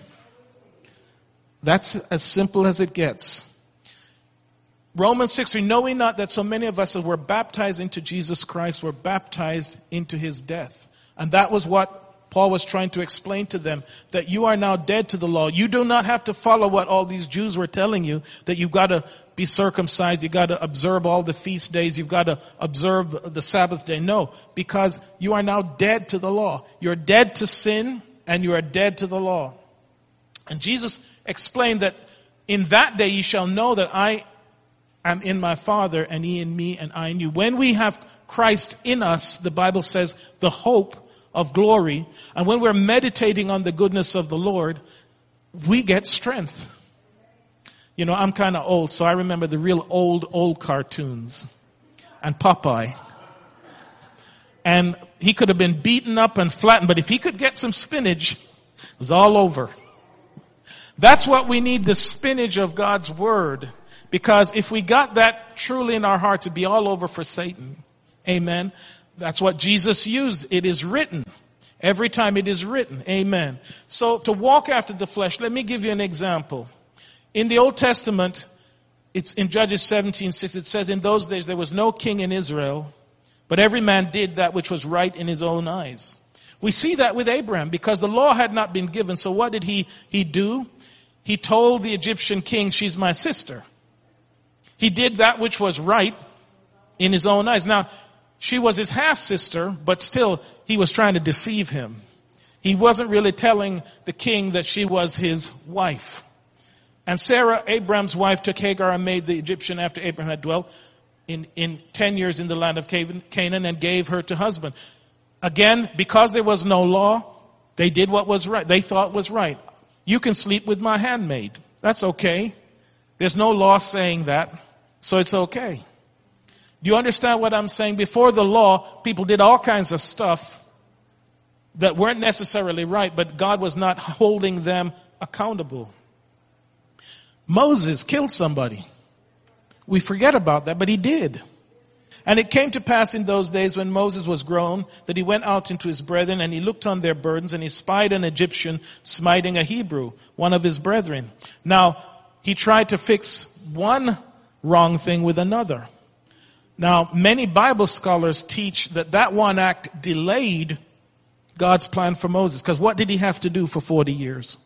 Speaker 1: that's as simple as it gets. Romans six three, know we not that so many of us as were baptized into Jesus Christ were baptized into his death. And that was what Paul was trying to explain to them, that you are now dead to the law. You do not have to follow what all these Jews were telling you, that you've got to be circumcised, you've got to observe all the feast days, you've got to observe the Sabbath day. No, because you are now dead to the law. You're dead to sin and you are dead to the law. And Jesus explained that in that day ye shall know that I am in my Father and he in me and I in you. When we have Christ in us, the Bible says, the hope of glory, and when we're meditating on the goodness of the Lord, we get strength. You know, I'm kind of old, so I remember the real old, old cartoons and Popeye. And he could have been beaten up and flattened, but if he could get some spinach, it was all over. That's what we need, the spinach of God's Word. Because if we got that truly in our hearts, it'd be all over for Satan. Amen. That's what Jesus used. It is written. Every time it is written. Amen. So to walk after the flesh, let me give you an example. In the Old Testament, it's in Judges seventeen six, it says, in those days there was no king in Israel, but every man did that which was right in his own eyes. We see that with Abraham because the law had not been given. So what did he, he do? He told the Egyptian king, she's my sister. He did that which was right in his own eyes. Now, she was his half-sister, but still, he was trying to deceive him. He wasn't really telling the king that she was his wife. And Sarah, Abraham's wife, took Hagar and made the Egyptian after Abraham had dwelt in, in ten years in the land of Canaan and gave her to husband. Again, because there was no law, they did what was right. They thought was right. You can sleep with my handmaid. That's okay. There's no law saying that, so it's okay. Do you understand what I'm saying? Before the law, people did all kinds of stuff that weren't necessarily right, but God was not holding them accountable. Moses killed somebody. We forget about that, but he did. And it came to pass in those days when Moses was grown that he went out into his brethren and he looked on their burdens and he spied an Egyptian smiting a Hebrew, one of his brethren. Now, he tried to fix one wrong thing with another. Now, many Bible scholars teach that that one act delayed God's plan for Moses. Because what did he have to do for forty years?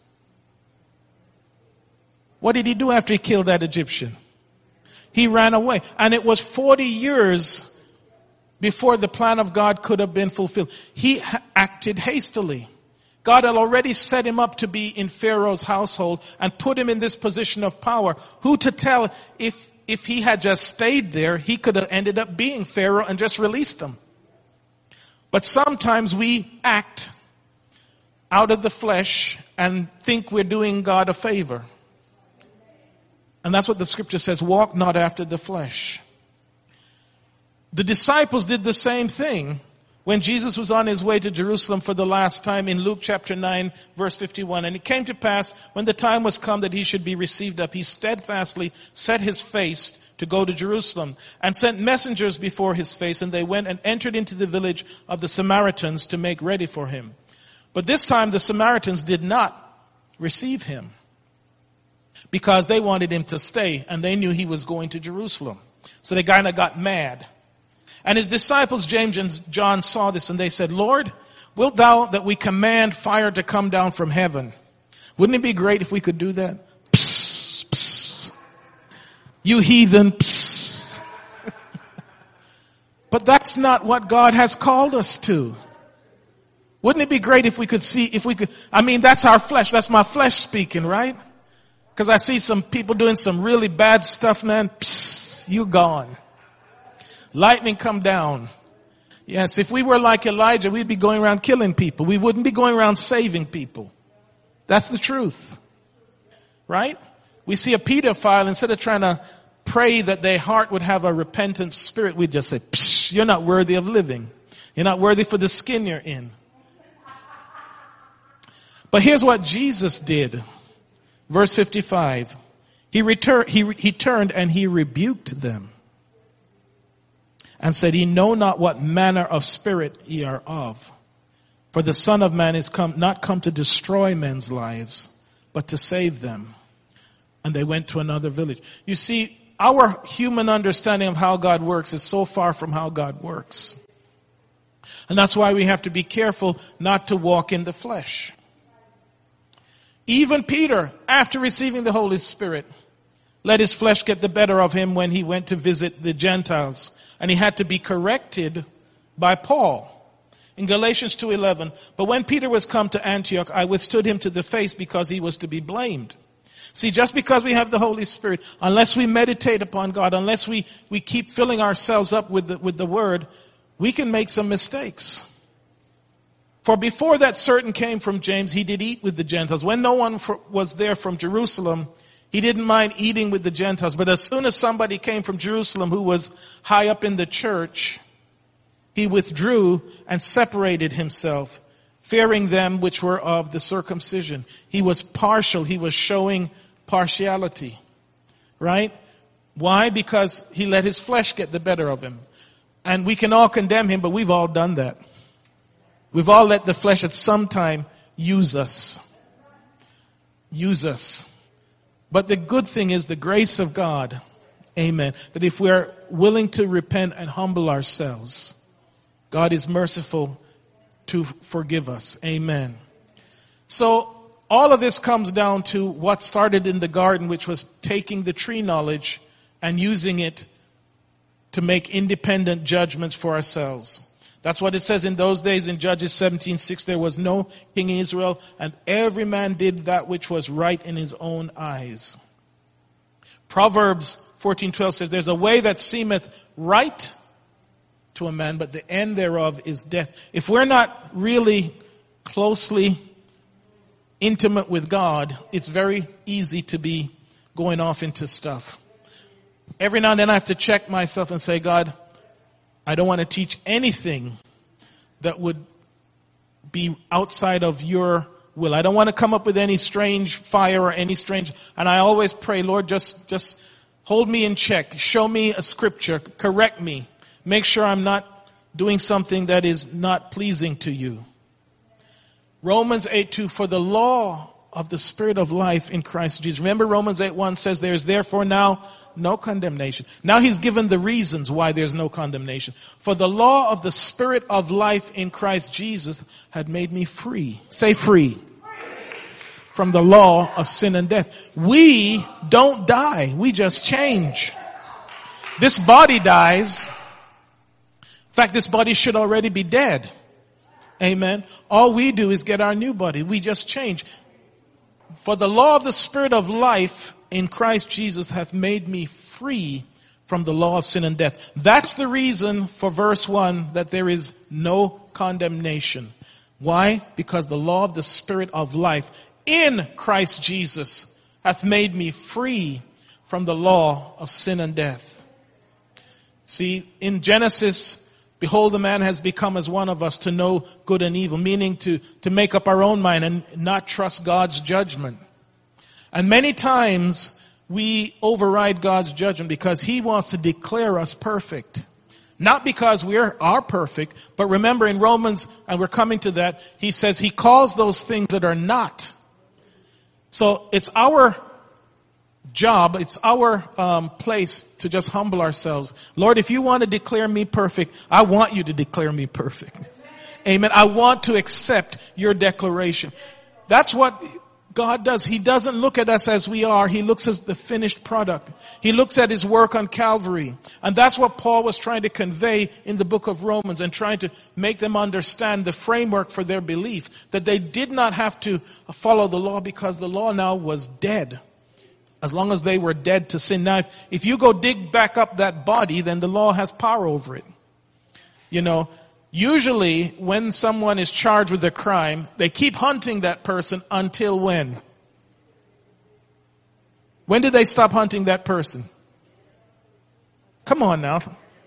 Speaker 1: What did he do after he killed that Egyptian? He ran away. And it was forty years before the plan of God could have been fulfilled. He ha- acted hastily. God had already set him up to be in Pharaoh's household and put him in this position of power. Who to tell if, if he had just stayed there, he could have ended up being Pharaoh and just released him. But sometimes we act out of the flesh and think we're doing God a favor. And that's what the scripture says, walk not after the flesh. The disciples did the same thing when Jesus was on his way to Jerusalem for the last time in Luke chapter nine, verse fifty-one. And it came to pass when the time was come that he should be received up, he steadfastly set his face to go to Jerusalem and sent messengers before his face. And they went and entered into the village of the Samaritans to make ready for him. But this time the Samaritans did not receive him. because they wanted him to stay and they knew he was going to Jerusalem. So they kind of got mad. And his disciples, James and John, saw this and they said, Lord, wilt thou that we command fire to come down from heaven? Wouldn't it be great if we could do that? Psst, psst. You heathen, psst. But that's not what God has called us to. Wouldn't it be great if we could see, if we could, I mean, that's our flesh. That's my flesh speaking, right? Because I see some people doing some really bad stuff, man. Psst, you gone. Lightning come down. Yes, if we were like Elijah, we'd be going around killing people. We wouldn't be going around saving people. That's the truth. Right? We see a pedophile, instead of trying to pray that their heart would have a repentant spirit, we'd just say, psh, you're not worthy of living. You're not worthy for the skin you're in. But here's what Jesus did. Verse fifty-five. He returned, he, he turned and he rebuked them and said, ye know not what manner of spirit ye are of. For the Son of Man is come, not come to destroy men's lives, but to save them. And they went to another village. You see, our human understanding of how God works is so far from how God works. And that's why we have to be careful not to walk in the flesh. Even Peter, after receiving the Holy Spirit, let his flesh get the better of him when he went to visit the Gentiles. And he had to be corrected by Paul. In Galatians two eleven, but when Peter was come to Antioch, I withstood him to the face because he was to be blamed. See, just because we have the Holy Spirit, unless we meditate upon God, unless we, we keep filling ourselves up with the, with the Word, we can make some mistakes. For before that certain came from James, he did eat with the Gentiles. When no one for, was there from Jerusalem, he didn't mind eating with the Gentiles. But as soon as somebody came from Jerusalem who was high up in the church, he withdrew and separated himself, fearing them which were of the circumcision. He was partial. He was showing partiality. Right? Why? Because he let his flesh get the better of him. And we can all condemn him, but we've all done that. We've all let the flesh at some time use us. Use us. But the good thing is the grace of God. Amen. That if we are willing to repent and humble ourselves, God is merciful to forgive us. Amen. So all of this comes down to what started in the garden, which was taking the tree knowledge and using it to make independent judgments for ourselves. That's what it says in those days in Judges seventeen six. There was no king in Israel, and every man did that which was right in his own eyes. Proverbs fourteen twelve says, there's a way that seemeth right to a man, but the end thereof is death. If we're not really closely intimate with God, it's very easy to be going off into stuff. Every now and then I have to check myself and say, God, I don't want to teach anything that would be outside of your will. I don't want to come up with any strange fire or any strange, and I always pray, Lord, just, just hold me in check. Show me a scripture. Correct me. Make sure I'm not doing something that is not pleasing to you. Romans eight two, for the law of the Spirit of life in Christ Jesus. Remember Romans eight one says there is therefore now no condemnation. Now he's given the reasons why there's no condemnation. For the law of the Spirit of life in Christ Jesus had made me free. Say free. Free. From the law of sin and death. We don't die. We just change. This body dies. In fact, this body should already be dead. Amen. All we do is get our new body. We just change. For the law of the Spirit of life in Christ Jesus hath made me free from the law of sin and death. That's the reason for verse one that there is no condemnation. Why? Because the law of the Spirit of life in Christ Jesus hath made me free from the law of sin and death. See, in Genesis, behold, the man has become as one of us to know good and evil, meaning to, to make up our own mind and not trust God's judgment. And many times we override God's judgment because he wants to declare us perfect. Not because we are, are perfect, but remember in Romans, and we're coming to that, he says he calls those things that are not. So it's our job, it's our um, place to just humble ourselves. Lord, if you want to declare me perfect, I want you to declare me perfect. Amen. I want to accept your declaration. That's what God does. He doesn't look at us as we are. He looks at the finished product. He looks at his work on Calvary. And that's what Paul was trying to convey in the book of Romans, and trying to make them understand the framework for their belief, that they did not have to follow the law because the law now was dead. As long as they were dead to sin. Now, if, if you go dig back up that body, then the law has power over it. You know, usually when someone is charged with a crime, they keep hunting that person until when? When do they stop hunting that person? Come on now.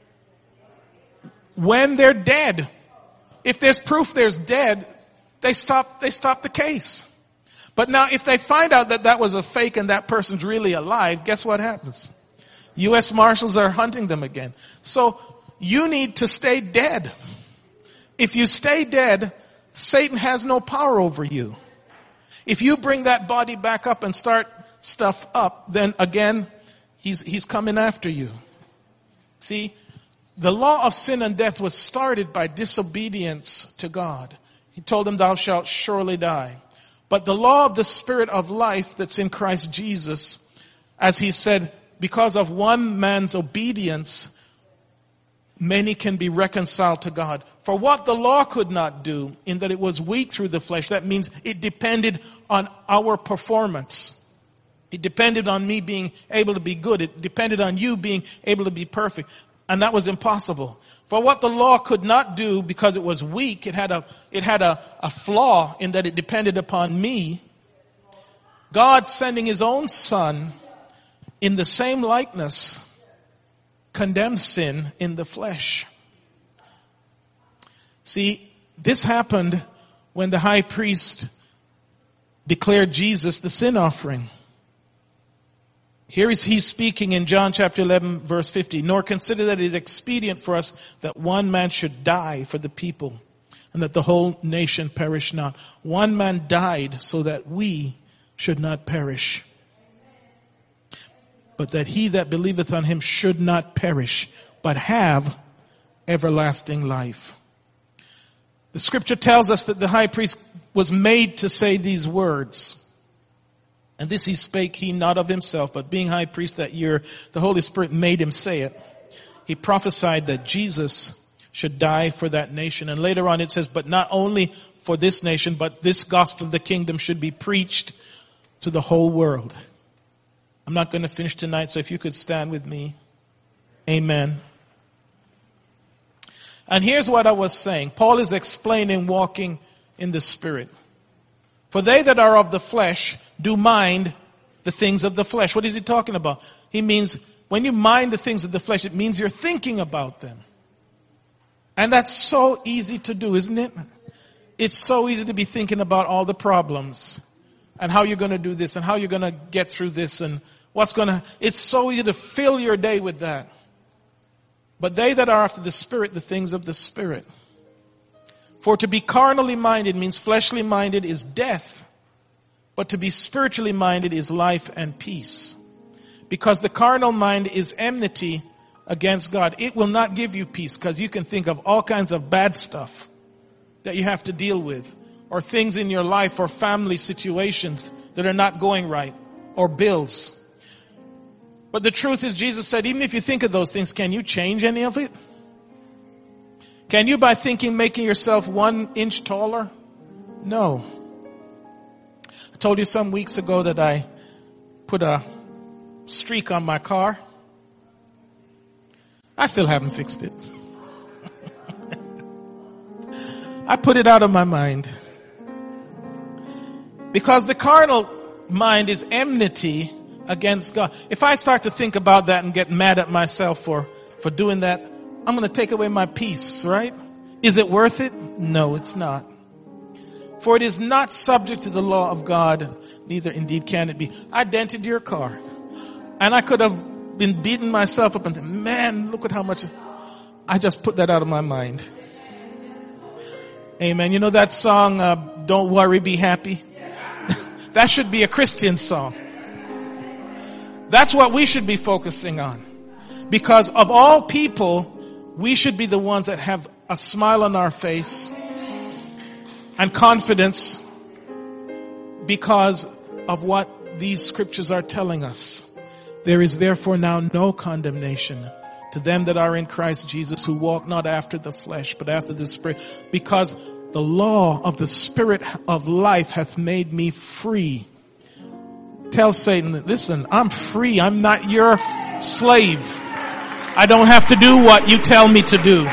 Speaker 1: When they're dead. If there's proof there's dead, they stop, they stop the case. But now if they find out that that was a fake and that person's really alive, guess what happens? U S Marshals are hunting them again. So you need to stay dead. If you stay dead, Satan has no power over you. If you bring that body back up and start stuff up, then again, he's, he's coming after you. See, the law of sin and death was started by disobedience to God. He told them, thou shalt surely die. But the law of the Spirit of life that's in Christ Jesus, as he said, because of one man's obedience, many can be reconciled to God. For what the law could not do, in that it was weak through the flesh, that means it depended on our performance. It depended on me being able to be good. It depended on you being able to be perfect. And that was impossible. For what the law could not do, because it was weak, it had a, it had a, a flaw in that it depended upon me. God sending his own Son in the same likeness condemned sin in the flesh. See, this happened when the high priest declared Jesus the sin offering. Here is he speaking in John chapter eleven verse fifty. Nor consider that it is expedient for us that one man should die for the people, and that the whole nation perish not. One man died so that we should not perish, but that he that believeth on him should not perish, but have everlasting life. The scripture tells us that the high priest was made to say these words. And this he spake he not of himself, but being high priest that year, the Holy Spirit made him say it. He prophesied that Jesus should die for that nation. And later on it says, but not only for this nation, but this gospel of the kingdom should be preached to the whole world. I'm not going to finish tonight, so if you could stand with me. Amen. And here's what I was saying. Paul is explaining walking in the Spirit. For they that are of the flesh do mind the things of the flesh. What is he talking about? He means when you mind the things of the flesh, it means you're thinking about them. And that's so easy to do, isn't it? It's so easy to be thinking about all the problems and how you're going to do this and how you're going to get through this and what's going to... It's so easy to fill your day with that. But they that are after the Spirit, the things of the Spirit. For to be carnally minded means fleshly minded is death, but to be spiritually minded is life and peace. Because the carnal mind is enmity against God. It will not give you peace because you can think of all kinds of bad stuff that you have to deal with, or things in your life or family situations that are not going right, or bills. But the truth is, Jesus said, even if you think of those things, can you change any of it? Can you, by thinking, making yourself one inch taller? No. I told you some weeks ago that I put a streak on my car. I still haven't fixed it. I put it out of my mind. Because the carnal mind is enmity against God. If I start to think about that and get mad at myself for, for doing that, I'm going to take away my peace, right? Is it worth it? No, it's not. For it is not subject to the law of God, neither indeed can it be. I dented your car. And I could have been beating myself up and think, man, look at how much... I just put that out of my mind. Amen. You know that song, uh, Don't Worry, Be Happy? That should be a Christian song. That's what we should be focusing on. Because of all people, we should be the ones that have a smile on our face and confidence because of what these scriptures are telling us. There is therefore now no condemnation to them that are in Christ Jesus, who walk not after the flesh, but after the Spirit. Because the law of the Spirit of life hath made me free. Tell Satan, listen, I'm free. I'm not your slave. I don't have to do what you tell me to do.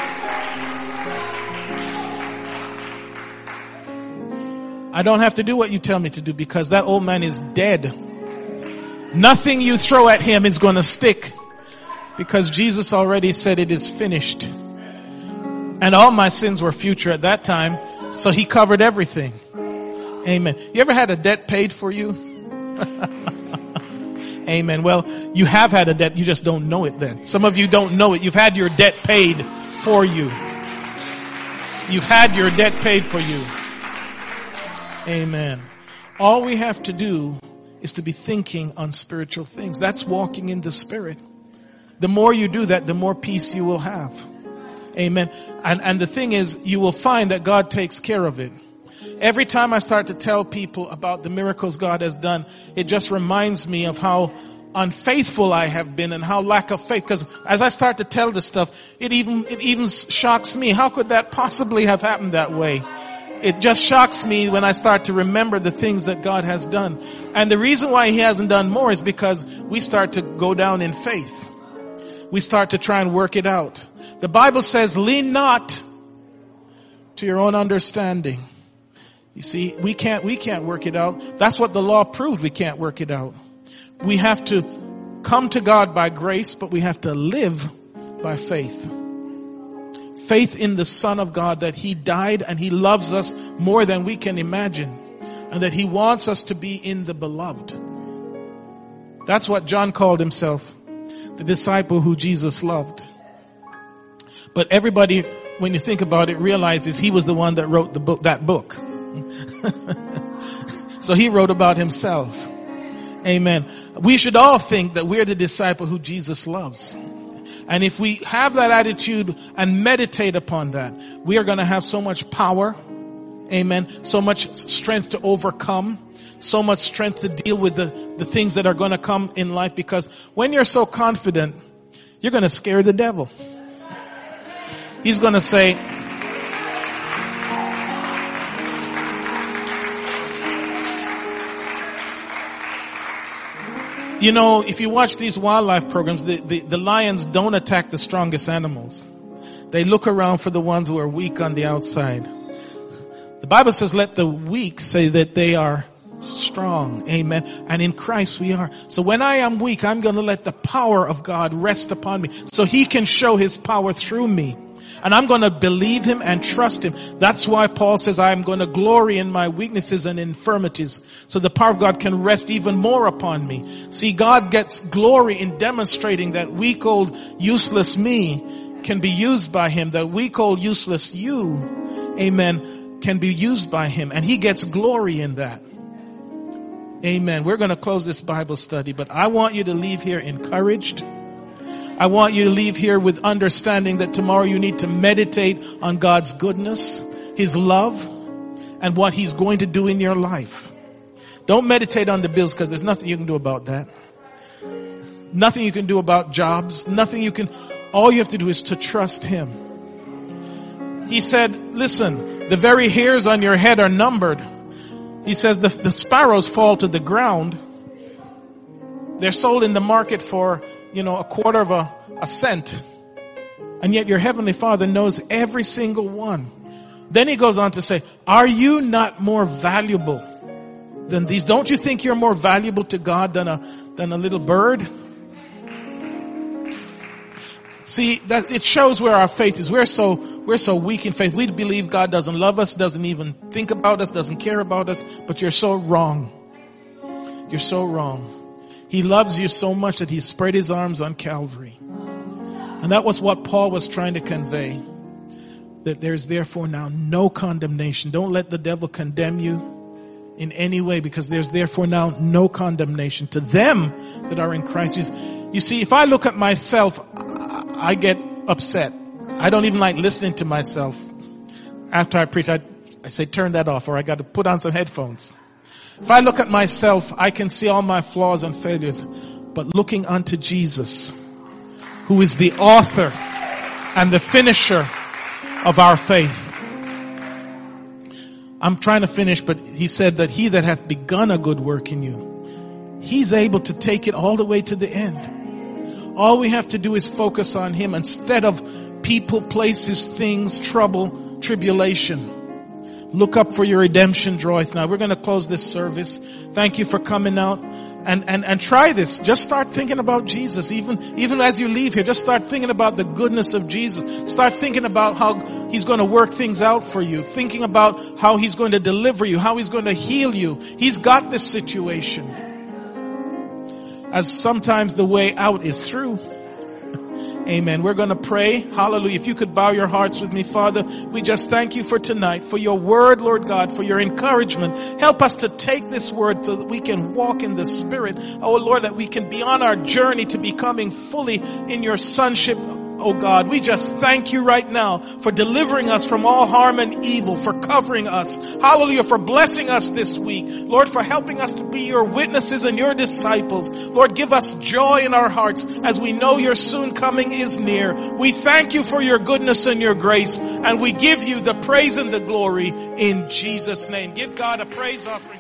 Speaker 1: I don't have to do what you tell me to do because that old man is dead. Nothing you throw at him is going to stick because Jesus already said it is finished. And all my sins were future at that time, so he covered everything. Amen. You ever had a debt paid for you? Amen. Well, you have had a debt, you just don't know it then. Some of you don't know it. You've had your debt paid for you. You've had your debt paid for you. Amen. All we have to do is to be thinking on spiritual things. That's walking in the Spirit. The more you do that, the more peace you will have. Amen. And, and the thing is, you will find that God takes care of it. Every time I start to tell people about the miracles God has done, it just reminds me of how unfaithful I have been and how lack of faith. Because as I start to tell this stuff, it even, it even shocks me. How could that possibly have happened that way? It just shocks me when I start to remember the things that God has done. And the reason why he hasn't done more is because we start to go down in faith. We start to try and work it out. The Bible says, lean not to your own understanding. You see, we can't, we can't work it out. That's what the law proved. We can't work it out. We have to come to God by grace, but we have to live by faith. Faith in the Son of God, that he died and he loves us more than we can imagine, and that he wants us to be in the beloved. That's what John called himself, the disciple who Jesus loved. But everybody, when you think about it, realizes he was the one that wrote the book, that book. So he wrote about himself. Amen. We should all think that we're the disciple who Jesus loves. And if we have that attitude and meditate upon that, we are going to have so much power. Amen. So much strength to overcome. So much strength to deal with the, the things that are going to come in life. Because when you're so confident, you're going to scare the devil. He's going to say, you know, if you watch these wildlife programs, the, the, the lions don't attack the strongest animals. They look around for the ones who are weak on the outside. The Bible says, let the weak say that they are strong. Amen. And in Christ we are. So when I am weak, I'm going to let the power of God rest upon me so he can show his power through me. And I'm going to believe him and trust him. That's why Paul says I'm going to glory in my weaknesses and infirmities, so the power of God can rest even more upon me. See, God gets glory in demonstrating that weak old useless me can be used by him. That weak old useless you, amen, can be used by him. And he gets glory in that. Amen. We're going to close this Bible study, but I want you to leave here encouraged. I want you to leave here with understanding that tomorrow you need to meditate on God's goodness, his love, and what he's going to do in your life. Don't meditate on the bills, because there's nothing you can do about that. Nothing you can do about jobs. Nothing you can, all you have to do is to trust him. He said, listen, the very hairs on your head are numbered. He says the, the sparrows fall to the ground. They're sold in the market for, you know, a quarter of a, a cent. And yet your heavenly Father knows every single one. Then he goes on to say, are you not more valuable than these? Don't you think you're more valuable to God than a, than a little bird? See, that it shows where our faith is. We're so, we're so weak in faith. We believe God doesn't love us, doesn't even think about us, doesn't care about us, but you're so wrong. You're so wrong. He loves you so much that he spread his arms on Calvary. And that was what Paul was trying to convey. That there's therefore now no condemnation. Don't let the devil condemn you. in any way, because there's therefore now no condemnation to them that are in Christ Jesus. You see, if I look at myself, I get upset. I don't even like listening to myself. After I preach, I, I say, turn that off, or I got to put on some headphones. If I look at myself, I can see all my flaws and failures. But looking unto Jesus, who is the author and the finisher of our faith. I'm trying to finish, but he said that he that hath begun a good work in you, he's able to take it all the way to the end. All we have to do is focus on him instead of people, places, things, trouble, tribulation. Look up, for your redemption draweth nigh. We're going to close this service. Thank you for coming out. And, and, and try this. Just start thinking about Jesus. Even, even as you leave here, just start thinking about the goodness of Jesus. Start thinking about how he's going to work things out for you. Thinking about how he's going to deliver you, how he's going to heal you. He's got this situation. As sometimes the way out is through. Amen. We're going to pray. Hallelujah. If you could bow your hearts with me, Father, we just thank you for tonight, for your word, Lord God, for your encouragement. Help us to take this word so that we can walk in the Spirit. Oh, Lord, that we can be on our journey to becoming fully in your sonship. Oh God, we just thank you right now for delivering us from all harm and evil, for covering us. Hallelujah, for blessing us this week. Lord, for helping us to be your witnesses and your disciples. Lord, give us joy in our hearts as we know your soon coming is near. We thank you for your goodness and your grace, and we give you the praise and the glory in Jesus' name. Give God a praise offering.